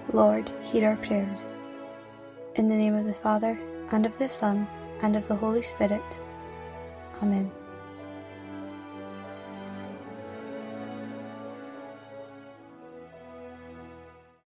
Lord, hear our prayers. In the name of the Father, and of the Son, and of the Holy Spirit. Amen.